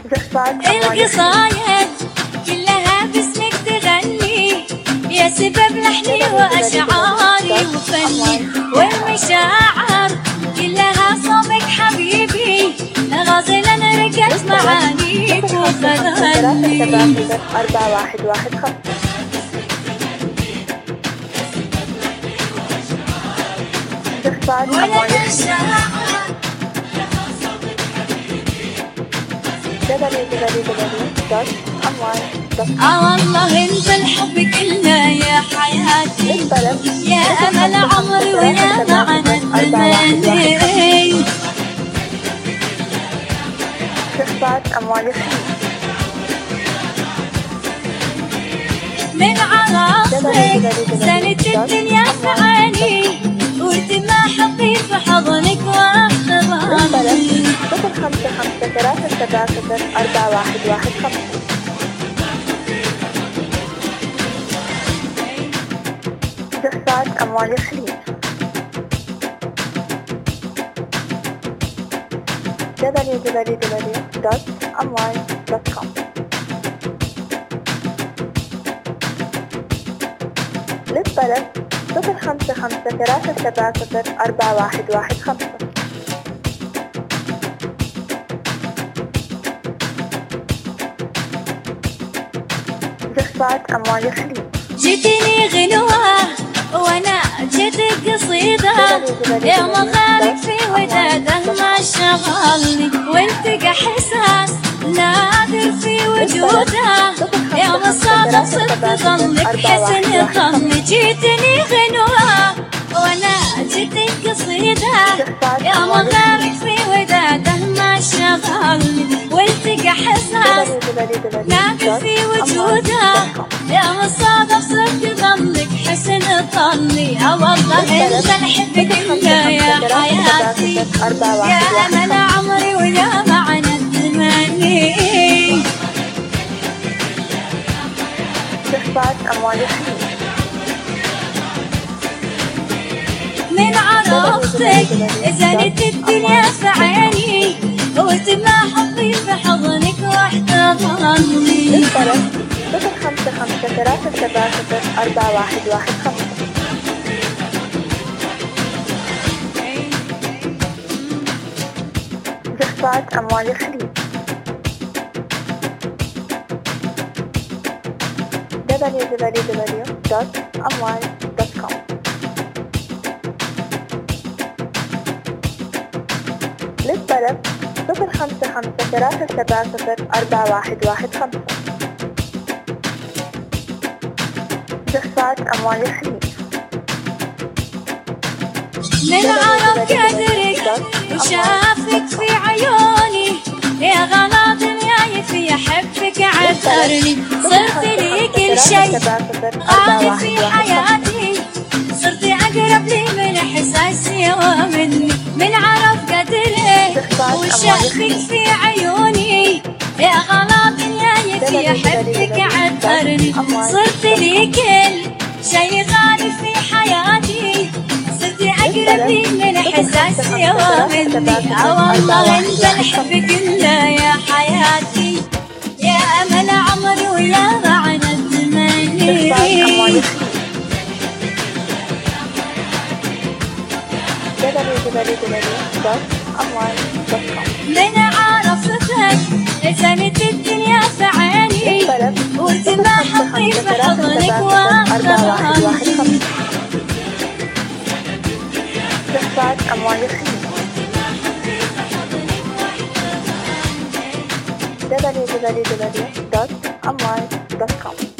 القصايد كلها باسمك تغني، يا سبب لحني وأشعاري وفني، والمشاعر كلها صوبك حبيبي، غازلا ركز معانيك وخلاني. 4115 والله انت الحب كله يا حياتي، يا امل عمري ويا معنى التمني. من عرفتك زانت الدنيا في عيني، وارتمى حبي في حضنك واحتضاني. 055 صفات أموال الخليج www.amwal.com. للطلب 055 صفات أموال الخليج. جيتني غنوة وانا جيتك قصيدة، يا مغارق في وداده ما شغلني، والتقى احساس نادر في وجوده، يا مصادف صرت ظنك حسن ظني. جيتني غنوة وانا جيتك قصيدة، يا مغارق في وداده ما شغلني، والتقى احساس نادر في وجوده، يا مصادف صرت ظنك حسن ظني. والله انت نحبك انت يا حياتي، يا امل عمري ويا معنى التمني. صفات أموال الخليج. من عرفتك زانت الدنيا في عيني، وارتمى حبي في حضنك واحتضني. 055 صفات أموال الخليج. www.amwal.com. للطلب 055 صفات أموال الخليج. من عرف قدرك وشافك في عيوني، يا غلا دنياي في حبك عثرني، صرت لي كل شيء غالي في حياتي، صرت أقرب لي من إحساسي ومني. من عرف قدرك وشافك في عيوني، يا غلا دنياي في حبك عثرني، صرت لي كل شيء غالي في حياتي، صرت أقرب لي من إحساسي ومني. والله انت الحب كله يا حياتي، يا أمل عمري ويا معنى التمني. www.amwal.com. من عرفتك زانت الدنيا في عيني، وارتمى حبي في حضنك واحتضني. صفات أموال الخليج. www.amwal.com.